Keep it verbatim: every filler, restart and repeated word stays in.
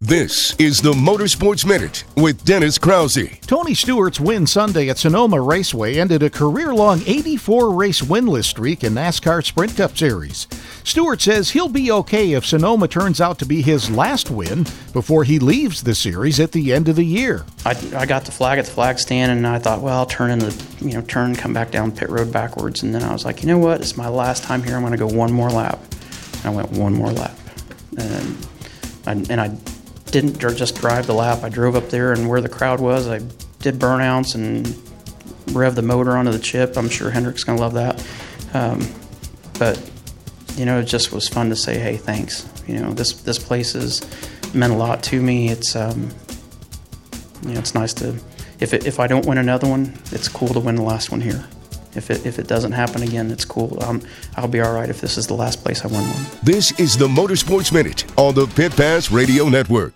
This is the Motorsports Minute with Dennis Krause. Tony Stewart's win Sunday at Sonoma Raceway ended a career-long eighty-four race winless streak in NASCAR Sprint Cup Series. Stewart says he'll be okay if Sonoma turns out to be his last win before he leaves the series at the end of the year. I, I got the flag at the flag stand, and I thought, well, I'll turn into, you know, turn, come back down pit road backwards, and then I was like, you know what? It's my last time here. I'm going to go one more lap. And I went one more lap, and I, and I didn't just drive the lap. I drove up there, and where the crowd was, I did burnouts and rev the motor onto the chip. I'm sure Hendrick's going to love that. Um, but, you know, it just was fun to say, hey, thanks. You know, this this place has meant a lot to me. It's, um, you know, it's nice to, if it, if I don't win another one, it's cool to win the last one here. If it if it doesn't happen again, it's cool. Um, I'll be all right if this is the last place I win one. This is the Motorsports Minute on the Pit Pass Radio Network.